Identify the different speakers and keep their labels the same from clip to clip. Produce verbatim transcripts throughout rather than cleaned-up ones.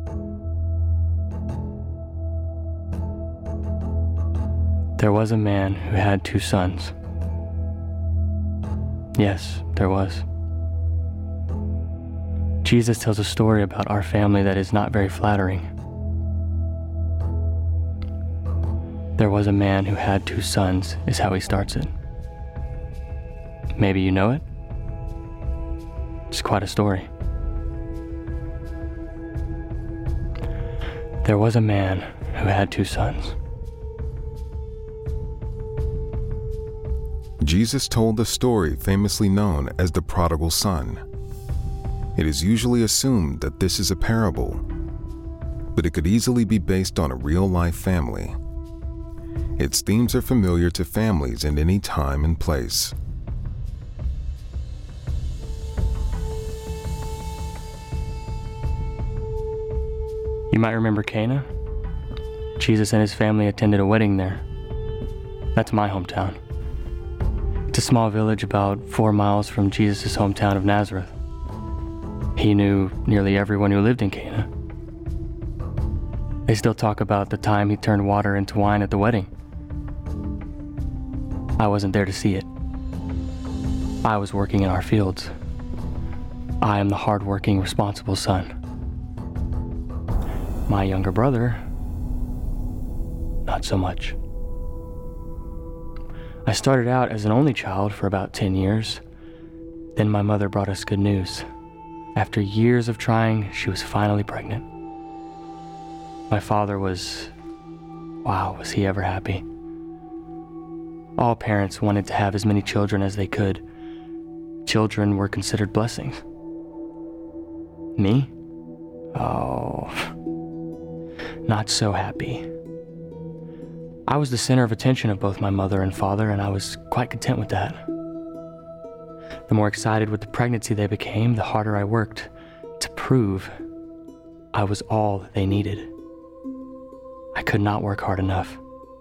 Speaker 1: There was a man who had two sons. Yes, there was. Jesus tells a story about our family that is not very flattering. There was a man who had two sons, is how he starts it. Maybe you know it? It's quite a story. There was a man who had two sons.
Speaker 2: Jesus told the story famously known as the prodigal son. It is usually assumed that this is a parable, but it could easily be based on a real-life family. Its themes are familiar to families in any time and place.
Speaker 1: You might remember Cana. Jesus and his family attended a wedding there. That's my hometown. It's a small village about four miles from Jesus' hometown of Nazareth. He knew nearly everyone who lived in Cana. They still talk about the time he turned water into wine at the wedding. I wasn't there to see it. I was working in our fields. I am the hardworking, responsible son. My younger brother, not so much. I started out as an only child for about ten years. Then my mother brought us good news. After years of trying, she was finally pregnant. My father was, wow, was he ever happy. All parents wanted to have as many children as they could. Children were considered blessings. Me? Oh, not so happy. I was the center of attention of both my mother and father, and I was quite content with that. The more excited with the pregnancy they became, the harder I worked to prove I was all they needed. I could not work hard enough.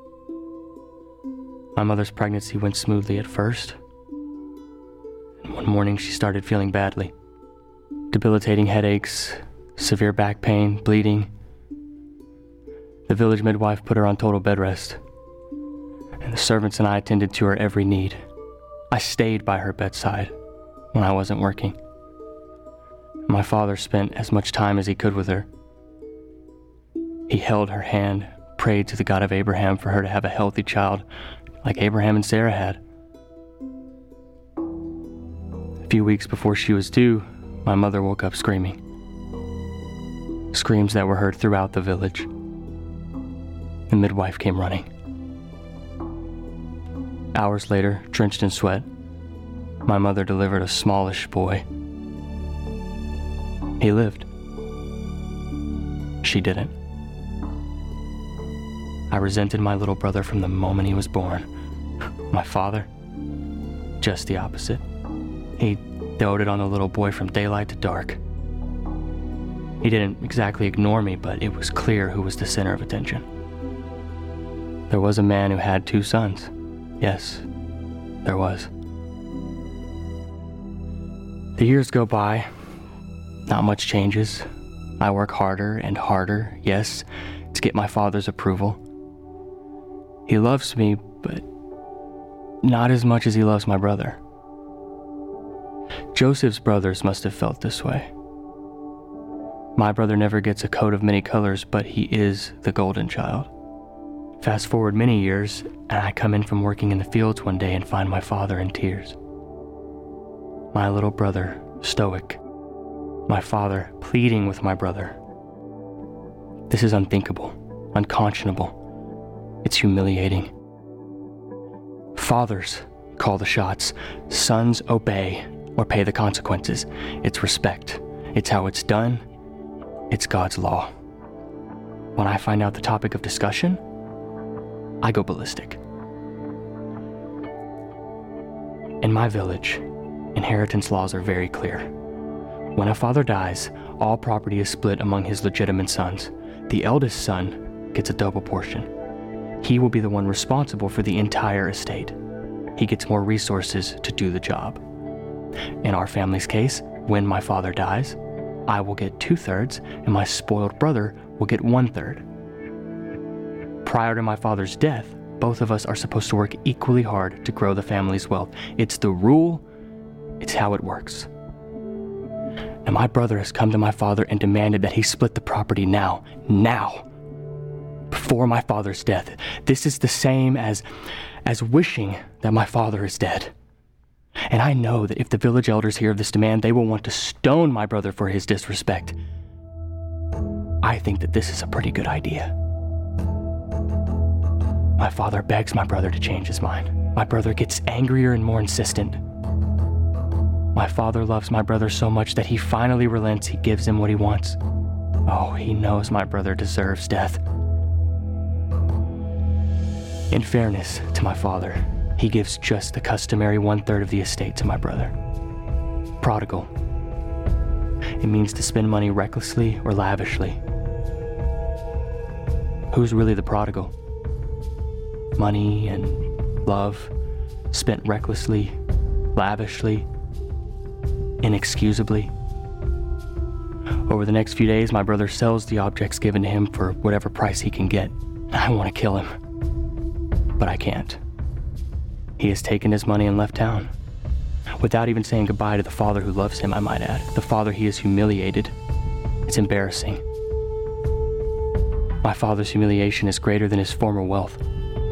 Speaker 1: My mother's pregnancy went smoothly at first, and one morning she started feeling badly. Debilitating headaches, severe back pain, bleeding. The village midwife put her on total bed rest, and the servants and I attended to her every need. I stayed by her bedside when I wasn't working. My father spent as much time as he could with her. He held her hand, prayed to the God of Abraham for her to have a healthy child like Abraham and Sarah had. A few weeks before she was due, my mother woke up screaming. Screams that were heard throughout the village. The midwife came running. Hours later, drenched in sweat, my mother delivered a smallish boy. He lived. She didn't. I resented my little brother from the moment he was born. My father, just the opposite. He doted on the little boy from daylight to dark. He didn't exactly ignore me, but it was clear who was the center of attention. There was a man who had two sons. Yes, there was. The years go by. Not much changes. I work harder and harder, yes, to get my father's approval. He loves me, but not as much as he loves my brother. Joseph's brothers must have felt this way. My brother never gets a coat of many colors, but he is the golden child. Fast forward many years, and I come in from working in the fields one day and find my father in tears. My little brother, stoic. My father pleading with my brother. This is unthinkable, unconscionable. It's humiliating. Fathers call the shots. Sons obey or pay the consequences. It's respect. It's how it's done. It's God's law. When I find out the topic of discussion, I go ballistic. In my village, inheritance laws are very clear. When a father dies, all property is split among his legitimate sons. The eldest son gets a double portion. He will be the one responsible for the entire estate. He gets more resources to do the job. In our family's case, when my father dies, I will get two-thirds, and my spoiled brother will get one-third. Prior to my father's death, both of us are supposed to work equally hard to grow the family's wealth. It's the rule, it's how it works. And my brother has come to my father and demanded that he split the property now, now, before my father's death. This is the same as, as wishing that my father is dead. And I know that if the village elders hear of this demand, they will want to stone my brother for his disrespect. I think that this is a pretty good idea. My father begs my brother to change his mind. My brother gets angrier and more insistent. My father loves my brother so much that he finally relents. He gives him what he wants. Oh, he knows my brother deserves death. In fairness to my father, he gives just the customary one-third of the estate to my brother. Prodigal. It means to spend money recklessly or lavishly. Who's really the prodigal? Money and love spent recklessly, lavishly, inexcusably. Over the next few days, my brother sells the objects given to him for whatever price he can get. I want to kill him, but I can't. He has taken his money and left town, without even saying goodbye to the father who loves him, I might add. The father he has humiliated. It's embarrassing. My father's humiliation is greater than his former wealth.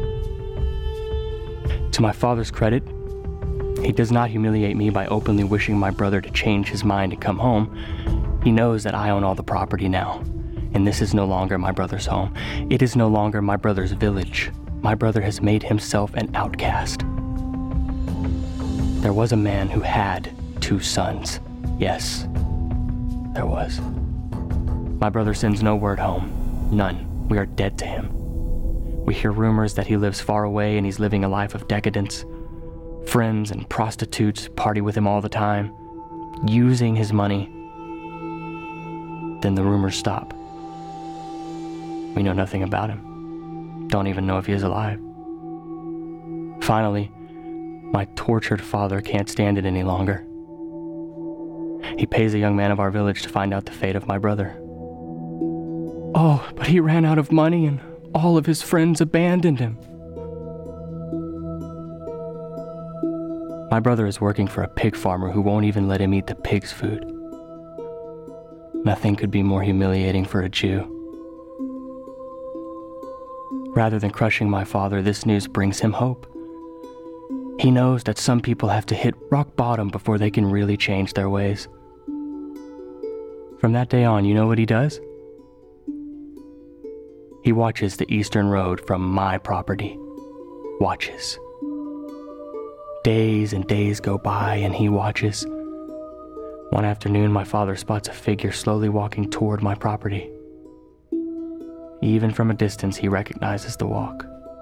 Speaker 1: To my father's credit, he does not humiliate me by openly wishing my brother to change his mind and come home. He knows that I own all the property now, and this is no longer my brother's home. It is no longer my brother's village. My brother has made himself an outcast. There was a man who had two sons. Yes, there was. My brother sends no word home. None. We are dead to him. We hear rumors that he lives far away and he's living a life of decadence. Friends and prostitutes party with him all the time, using his money. Then the rumors stop. We know nothing about him. Don't even know if he is alive. Finally, my tortured father can't stand it any longer. He pays a young man of our village to find out the fate of my brother. Oh, but he ran out of money and all of his friends abandoned him. My brother is working for a pig farmer who won't even let him eat the pig's food. Nothing could be more humiliating for a Jew. Rather than crushing my father, this news brings him hope. He knows that some people have to hit rock bottom before they can really change their ways. From that day on, you know what he does? He watches the Eastern Road from my property. Watches. Days and days go by and he watches. One afternoon, my father spots a figure slowly walking toward my property. Even from a distance, he recognizes the walk.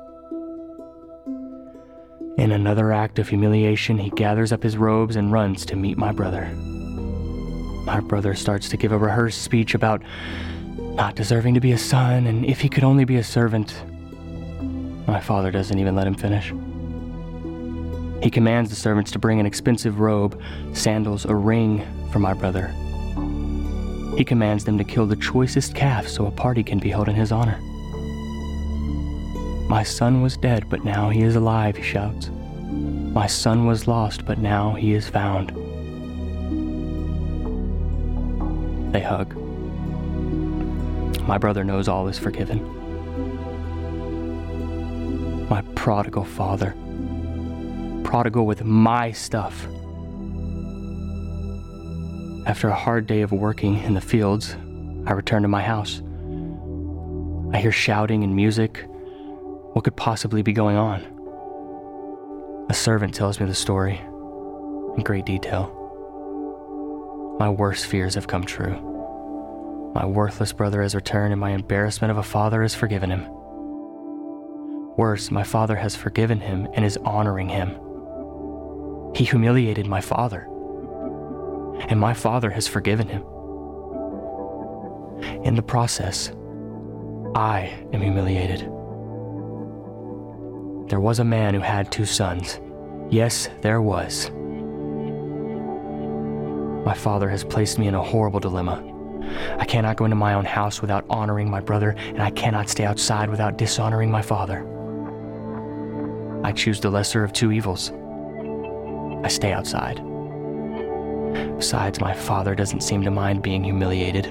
Speaker 1: In another act of humiliation, he gathers up his robes and runs to meet my brother. My brother starts to give a rehearsed speech about not deserving to be a son, and if he could only be a servant. My father doesn't even let him finish. He commands the servants to bring an expensive robe, sandals, a ring for my brother. He commands them to kill the choicest calf so a party can be held in his honor. My son was dead, but now he is alive, he shouts. My son was lost, but now he is found. They hug. My brother knows all is forgiven. My prodigal father. Prodigal with my stuff. After a hard day of working in the fields, I return to my house. I hear shouting and music. What could possibly be going on? A servant tells me the story in great detail. My worst fears have come true. My worthless brother has returned and my embarrassment of a father has forgiven him. Worse, my father has forgiven him and is honoring him. He humiliated my father, and my father has forgiven him. In the process, I am humiliated. There was a man who had two sons. Yes, there was. My father has placed me in a horrible dilemma. I cannot go into my own house without honoring my brother, and I cannot stay outside without dishonoring my father. I choose the lesser of two evils. I stay outside. Besides, my father doesn't seem to mind being humiliated.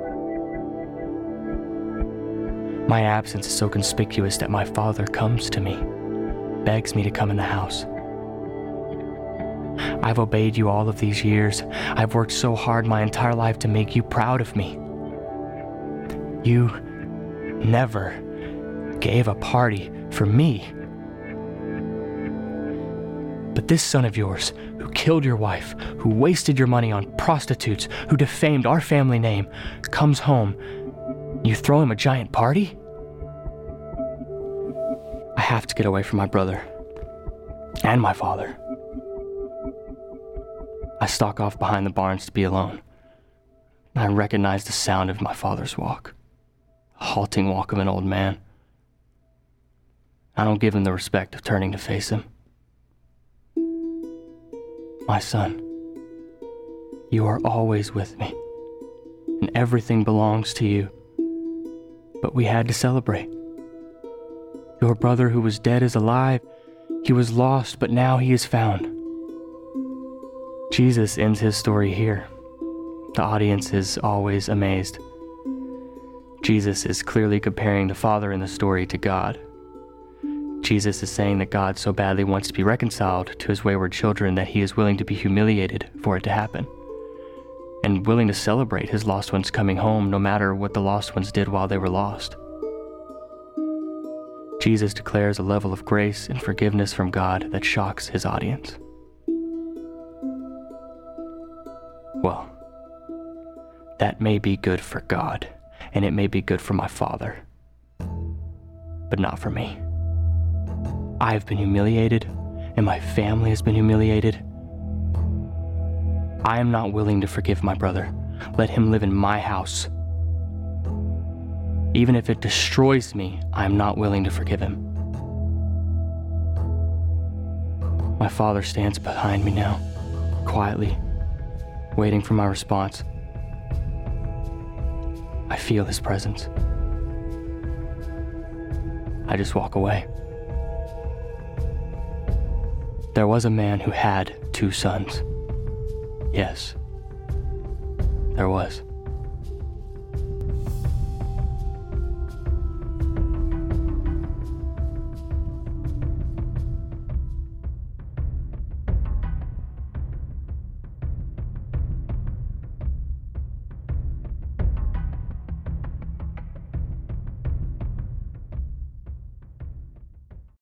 Speaker 1: My absence is so conspicuous that my father comes to me, begs me to come in the house. I've obeyed you all of these years. I've worked so hard my entire life to make you proud of me. You never gave a party for me. But this son of yours, who killed your wife, who wasted your money on prostitutes, who defamed our family name, comes home. You throw him a giant party? I have to get away from my brother and my father. I stalk off behind the barns to be alone. I recognize the sound of my father's walk, the halting walk of an old man. I don't give him the respect of turning to face him. My son, you are always with me, and everything belongs to you. But we had to celebrate. Your brother who was dead is alive. He was lost, but now he is found. Jesus ends his story here. The audience is always amazed. Jesus is clearly comparing the Father in the story to God. Jesus is saying that God so badly wants to be reconciled to his wayward children that he is willing to be humiliated for it to happen, and willing to celebrate his lost ones coming home no matter what the lost ones did while they were lost. Jesus declares a level of grace and forgiveness from God that shocks his audience. Well, that may be good for God, and it may be good for my father, but not for me. I have been humiliated, and my family has been humiliated. I am not willing to forgive my brother. Let him live in my house. Even if it destroys me, I am not willing to forgive him. My father stands behind me now, quietly, waiting for my response. I feel his presence. I just walk away. There was a man who had two sons. Yes, there was.